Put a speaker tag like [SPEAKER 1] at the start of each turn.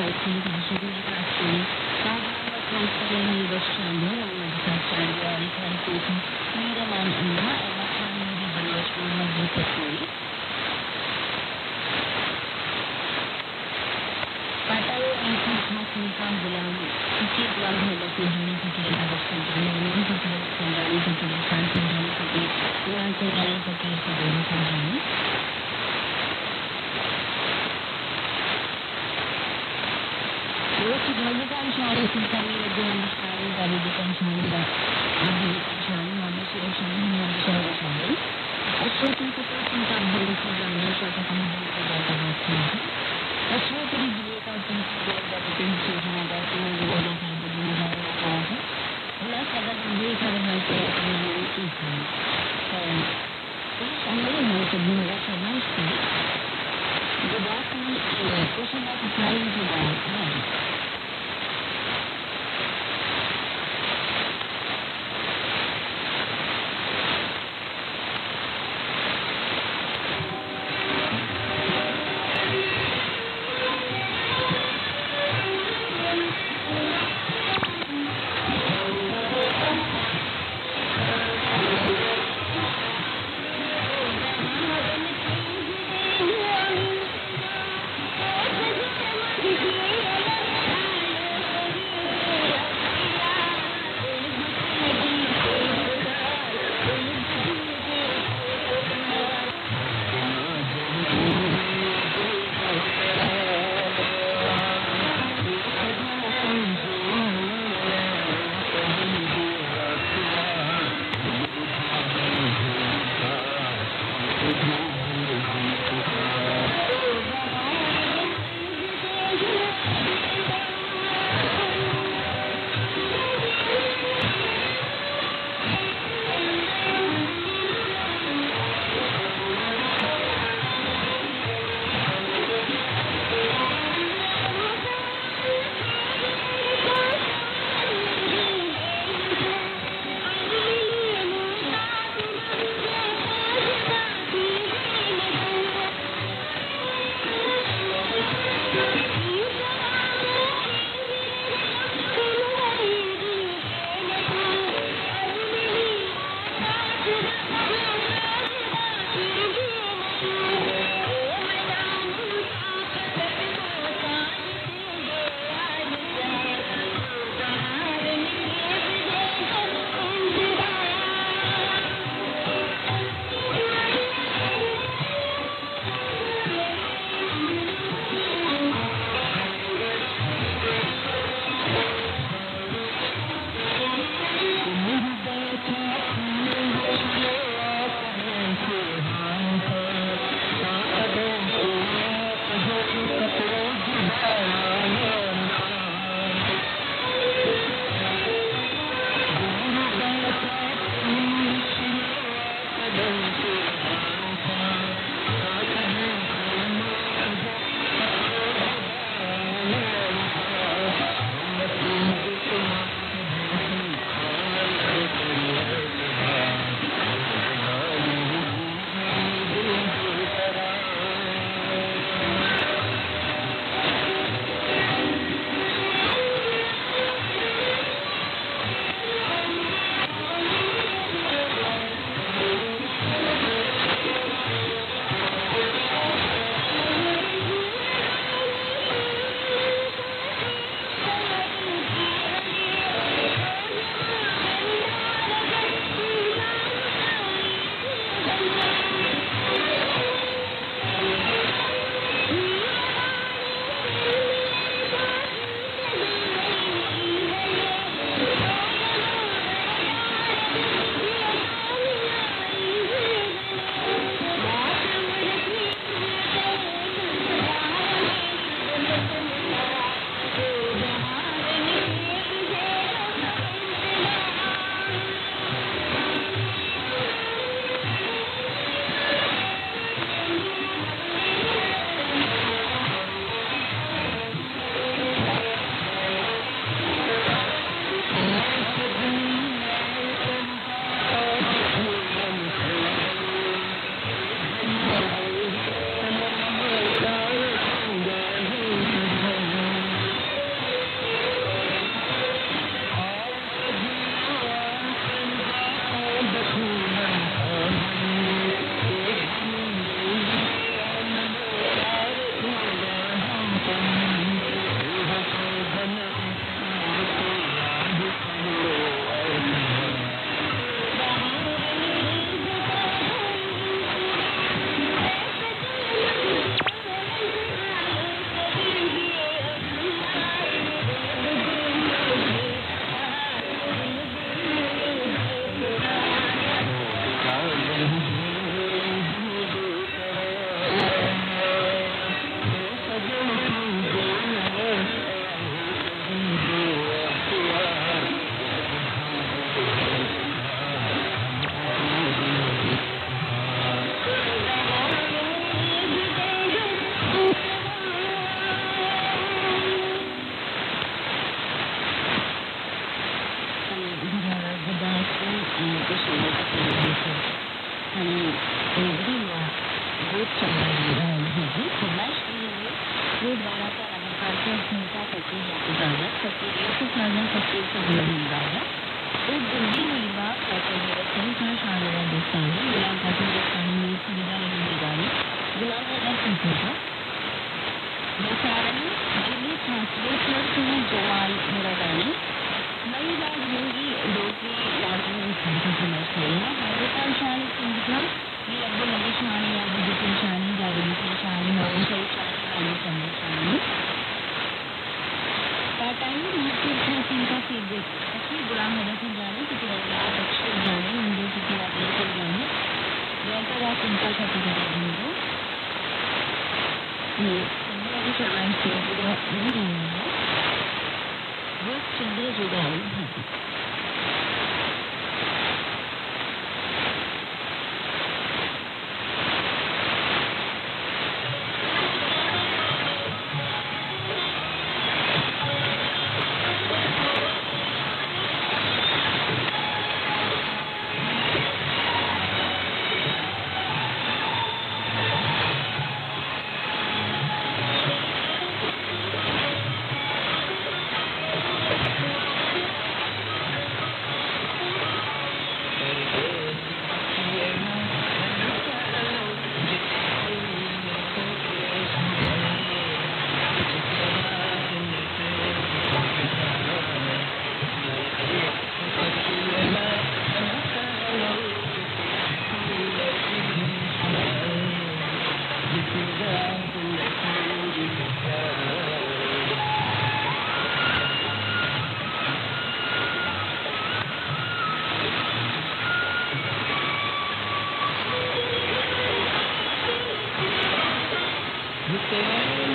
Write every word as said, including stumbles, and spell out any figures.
[SPEAKER 1] alcuni casi di trazioni, saranno trasferiti lasciando una distanza di Miraman Ina e la famiglia di Lasciano Buccatori. Patayo anche खासी काम गुलाम किसी गुलाम है लेकिन हमने किसी के साथ संबंध नहीं किसी के संबंध किसी के साथ संबंध किसी गुलाम के बारे में किसी से बोलने संबंध वो कि भाई का इंशाल्लाह इसी तरह लगे हम सारे वाले का इंशाल्लाह अभी इंशाल्लाह हम से इंशाल्लाह हम से इंशाल्लाह अच्छा तो तो चिंता भले से जानने का तो हम बहुत ज्यादा होता है अच्छा तो ये का चिंता ज्यादा टेंशन हमारा तो ये वाला है जो हमारा है अल्लाह सदा ये कर रहा है कि ये चीज है तो हमारे में तो मेरा समझ है जो बात है कुछ ना कुछ नहीं की बात है Yeah. Yusuflardan Fakir'si bölümünde Urdu Milba Fakir'in şairler dostları Gulam Fakir dostlarının Süleyman Gülü'den Gulam Edersin Kırda Beşara'nın Cili Translator Cemal Muradani Mayılar Yungi Doki Lazım Sanatçılar Sayına Hazretan Şahı Sindiklam Bir Abdül Aziz Şahı Yazıcı Şahı Yazıcı Şahı Mağın Sayı Şahı Sayı Şahı Patani Mukti Thasin का favourite असली गुलाम हसन जाने की तरह अक्षर जाने हिंदू की तरह जाने जैसा रात उनका छपी जाने को ये चंद्र की शर्माई से पूरा नहीं रहेगा वो चंद्र जुदाई है
[SPEAKER 2] Mr.